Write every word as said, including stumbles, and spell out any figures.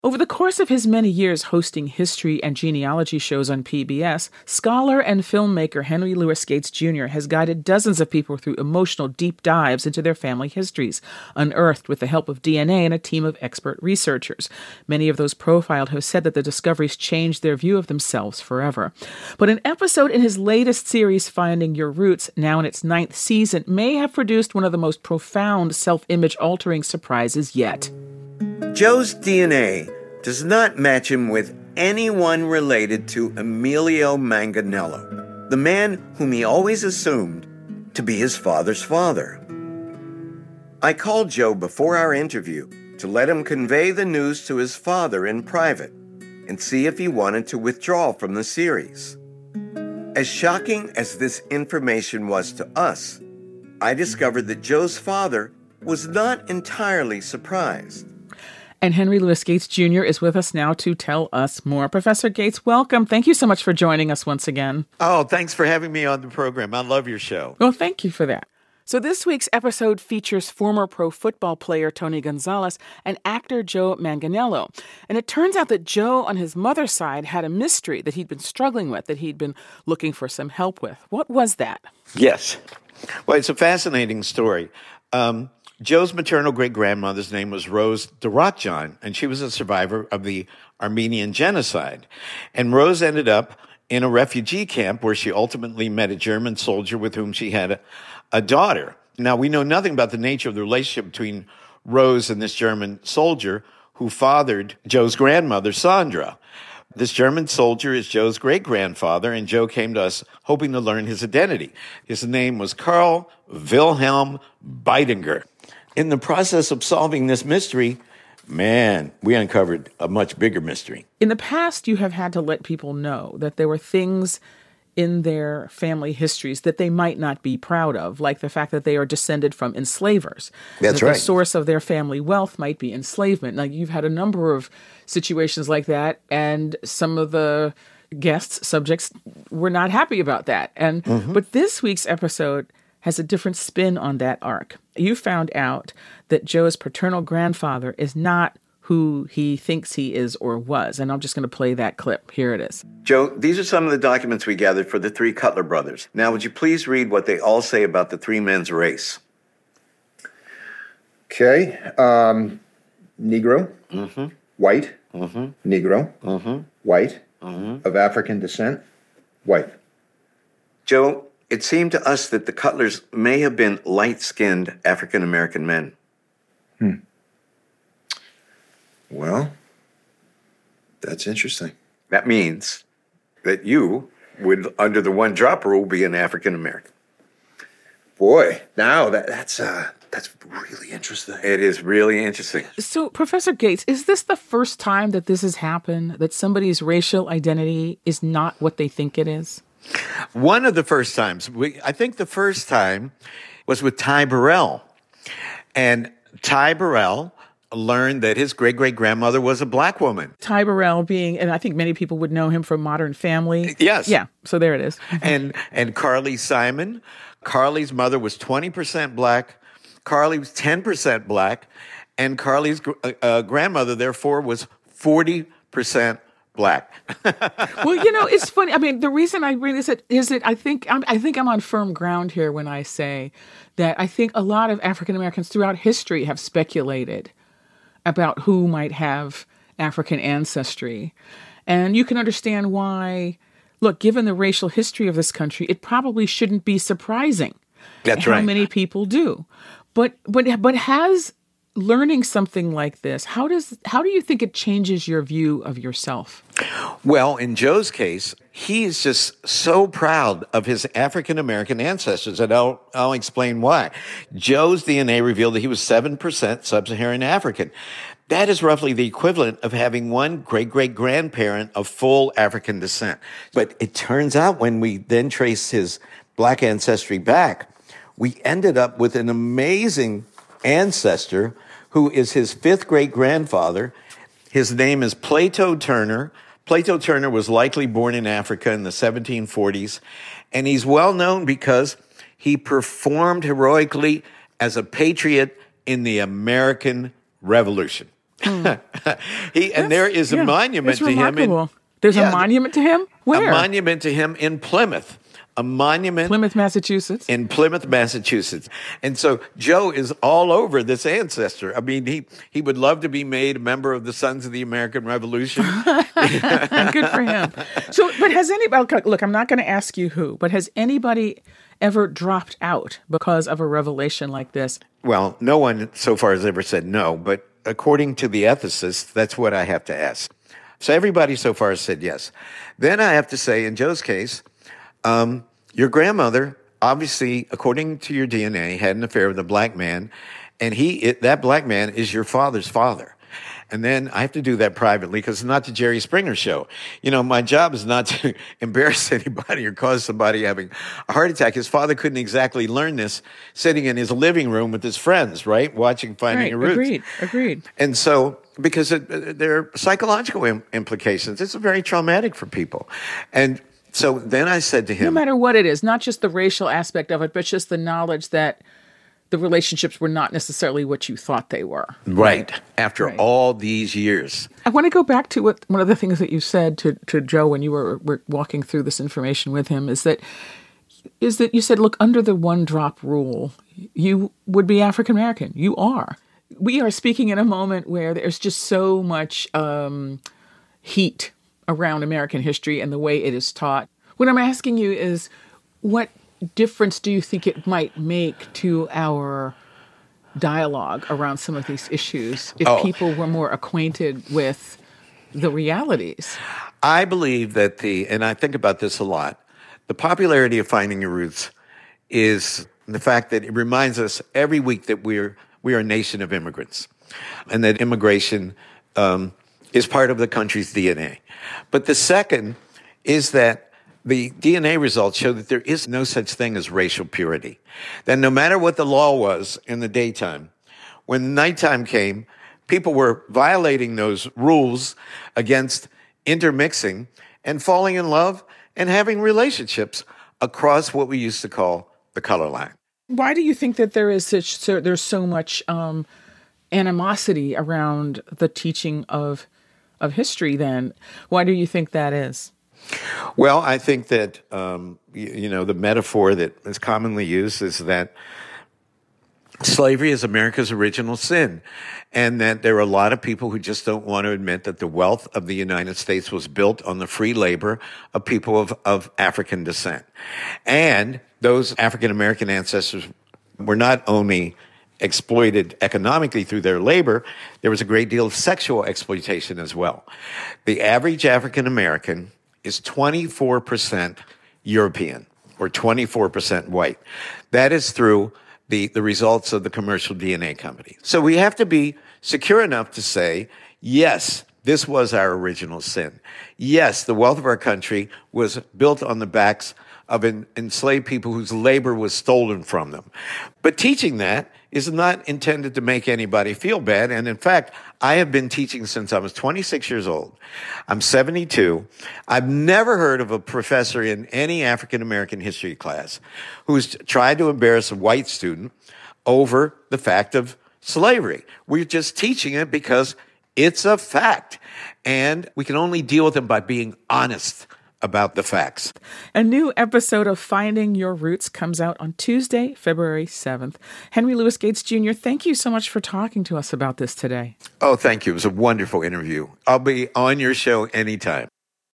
Over the course of his many years hosting history and genealogy shows on P B S, scholar and filmmaker Henry Louis Gates Junior has guided dozens of people through emotional deep dives into their family histories, unearthed with the help of D N A and a team of expert researchers. Many of those profiled have said that the discoveries changed their view of themselves forever. But an episode in his latest series, Finding Your Roots, now in its ninth season, may have produced one of the most profound self-image altering surprises yet. Joe's D N A does not match him with anyone related to Emilio Manganello, the man whom he always assumed to be his father's father. I called Joe before our interview to let him convey the news to his father in private and see if he wanted to withdraw from the series. As shocking as this information was to us, I discovered that Joe's father was not entirely surprised. And Henry Louis Gates Junior is with us now to tell us more. Professor Gates, welcome. Thank you so much for joining us once again. Oh, thanks for having me on the program. I love your show. Well, thank you for that. So this week's episode features former pro football player Tony Gonzalez and actor Joe Manganiello. And it turns out that Joe, on his mother's side, had a mystery that he'd been struggling with, that he'd been looking for some help with. What was that? Yes. Well, it's a fascinating story. Um, Joe's maternal great-grandmother's name was Rose Daratjan, and she was a survivor of the Armenian genocide. And Rose ended up in a refugee camp where she ultimately met a German soldier with whom she had a, a daughter. Now, we know nothing about the nature of the relationship between Rose and this German soldier who fathered Joe's grandmother, Sandra. This German soldier is Joe's great-grandfather, and Joe came to us hoping to learn his identity. His name was Karl Wilhelm Beidinger. In the process of solving this mystery, man, we uncovered a much bigger mystery. In the past, you have had to let people know that there were things in their family histories that they might not be proud of, like the fact that they are descended from enslavers. That's that right. The source of their family wealth might be enslavement. Now, you've had a number of situations like that, and some of the guests, subjects, were not happy about that. And mm-hmm. But this week's episode has a different spin on that arc. You found out that Joe's paternal grandfather is not who he thinks he is or was. And I'm just going to play that clip. Here it is. Joe, these are some of the documents we gathered for the three Cutler brothers. Now, would you please read what they all say about the three men's race? Okay. Um, Negro, mm-hmm. white, mm-hmm. Negro, mm-hmm. white, mm-hmm. of African descent, white. Joe, it seemed to us that the Cutlers may have been light-skinned African-American men. Hmm. Well, that's interesting. That means that you would, under the one-drop rule, be an African-American. Boy, now that, that's uh, that's really interesting. It is really interesting. So, Professor Gates, is this the first time that this has happened, that somebody's racial identity is not what they think it is? One of the first times. We, I think the first time was with Ty Burrell. And Ty Burrell learned that his great-great-grandmother was a black woman. Ty Burrell being, and I think many people would know him from Modern Family. Yes. Yeah, so there it is. and and Carly Simon. Carly's mother was twenty percent black. Carly was ten percent black. And Carly's uh, uh, grandmother, therefore, was forty percent black. Well, you know, it's funny. I mean, the reason I bring this up is that I think I'm, I think I'm on firm ground here when I say that I think a lot of African Americans throughout history have speculated about who might have African ancestry. And you can understand why, look, given the racial history of this country, it probably shouldn't be surprising That's how right. many people do. But but but has learning something like this, how does how do you think it changes your view of yourself? Well, in Joe's case, he is just so proud of his African-American ancestors, and I'll, I'll explain why. Joe's D N A revealed that he was seven percent sub-Saharan African. That is roughly the equivalent of having one great-great-grandparent of full African descent. But it turns out when we then trace his black ancestry back, we ended up with an amazing ancestor who is his fifth great-grandfather. His name is Plato Turner. Plato Turner was likely born in Africa in the seventeen forties, and he's well known because he performed heroically as a patriot in the American Revolution. Hmm. he and there is a yeah, monument it's to him. remarkable. In, There's yeah, a monument to him? Where? A monument to him in Plymouth. A monument Plymouth, Massachusetts. in Plymouth, Massachusetts. And so Joe is all over this ancestor. I mean, he, he would love to be made a member of the Sons of the American Revolution. Good for him. So, but has anybody, look, I'm not going to ask you who, but has anybody ever dropped out because of a revelation like this? Well, no one so far has ever said no, but according to the ethicists, that's what I have to ask. So everybody so far has said yes. Then I have to say, in Joe's case, Um, your grandmother, obviously, according to your D N A, had an affair with a black man, and he it, that black man is your father's father. And then I have to do that privately because it's not the Jerry Springer show. You know, my job is not to embarrass anybody or cause somebody having a heart attack. His father couldn't exactly learn this sitting in his living room with his friends, right? Watching Finding Right, Your Roots. agreed, agreed. And so, because it, there are psychological im- implications, it's very traumatic for people. And so then I said to him, no matter what it is, not just the racial aspect of it, but just the knowledge that the relationships were not necessarily what you thought they were. Right. After Right. all these years. I want to go back to what one of the things that you said to, to Joe when you were, were walking through this information with him is that is that you said, look, under the one drop rule, you would be African American. You are. We are speaking in a moment where there's just so much um, heat around American history and the way it is taught. What I'm asking you is, what difference do you think it might make to our dialogue around some of these issues if Oh. people were more acquainted with the realities? I believe that the, and I think about this a lot, the popularity of Finding Your Roots is the fact that it reminds us every week that we're, we are a nation of immigrants and that immigration um, is part of the country's D N A. But the second is that the D N A results show that there is no such thing as racial purity. That no matter what the law was in the daytime, when nighttime came, people were violating those rules against intermixing and falling in love and having relationships across what we used to call the color line. Why do you think that there is such so, there's so much um, animosity around the teaching of of history? Then, why do you think that is? Well, I think that um, you, you know the metaphor that is commonly used is that slavery is America's original sin, and that there are a lot of people who just don't want to admit that the wealth of the United States was built on the free labor of people of, of African descent. And those African American ancestors were not only exploited economically through their labor, there was a great deal of sexual exploitation as well. The average African American is twenty-four percent European or twenty-four percent white. That is through the, the results of the commercial D N A company. So we have to be secure enough to say, yes, this was our original sin. Yes, the wealth of our country was built on the backs of en- enslaved people whose labor was stolen from them. But teaching that is not intended to make anybody feel bad. And in fact, I have been teaching since I was twenty-six years old. I'm seventy-two. I've never heard of a professor in any African American history class who's tried to embarrass a white student over the fact of slavery. We're just teaching it because it's a fact. And we can only deal with them by being honest about the facts. A new episode of Finding Your Roots comes out on Tuesday, February seventh. Henry Louis Gates Junior, thank you so much for talking to us about this today. Oh, thank you. It was a wonderful interview. I'll be on your show anytime.